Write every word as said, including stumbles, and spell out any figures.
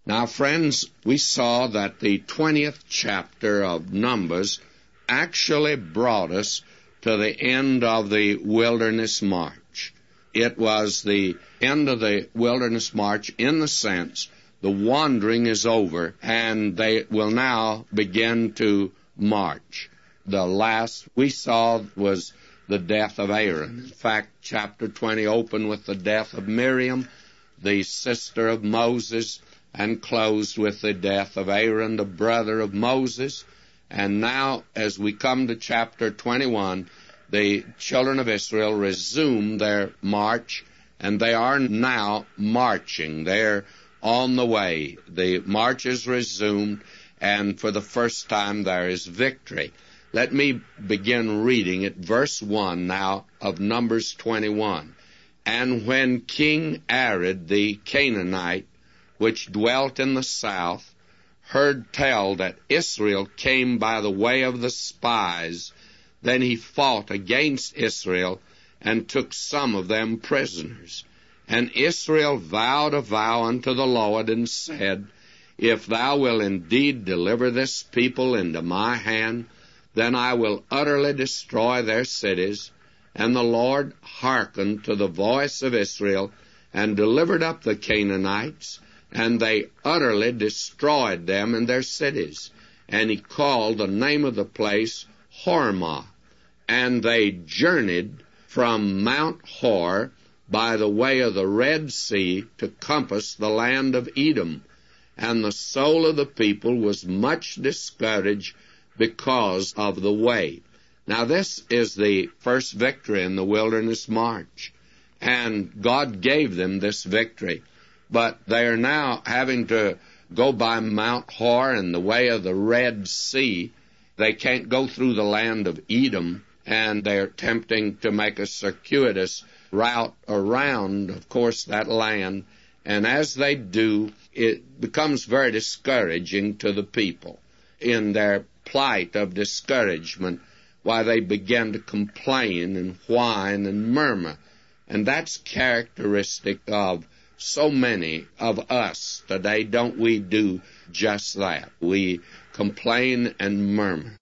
Now, friends, we saw that the twentieth chapter of Numbers actually brought us to the end of the wilderness march. It was the end of the wilderness march in the sense the wandering is over, and they will now begin to march. The last we saw was the death of Aaron. In fact, chapter twenty opened with the death of Miriam, the sister of Moses, and closed with the death of Aaron, the brother of Moses. And now, as we come to chapter twenty-one, the children of Israel resume their march, and they are now marching. They're on the way. The march is resumed, and for the first time there is victory. Let me begin reading at verse one now of Numbers twenty-one. And when King Arad the Canaanite, which dwelt in the south, heard tell that Israel came by the way of the spies, then he fought against Israel and took some of them prisoners. And Israel vowed a vow unto the Lord, and said, If thou wilt indeed deliver this people into my hand, then I will utterly destroy their cities. And the Lord hearkened to the voice of Israel, and delivered up the Canaanites, and they utterly destroyed them and their cities. And he called the name of the place Hormah. And they journeyed from Mount Hor by the way of the Red Sea to compass the land of Edom. And the soul of the people was much discouraged because of the way. Now this is the first victory in the wilderness march, and God gave them this victory. But they are now having to go by Mount Hor and the way of the Red Sea. They can't go through the land of Edom, and they're attempting to make a circuitous route around, of course, that land. And as they do, it becomes very discouraging to the people. In their plight of discouragement, why they begin to complain and whine and murmur. And that's characteristic of so many of us today. Don't we do just that? We complain and murmur.